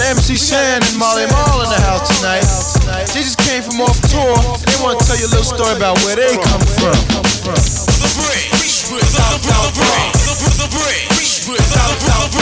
MC Shan and Molly Mall in the house tonight. They just came from off tour. They want to tell you a little story about where they come from. The break.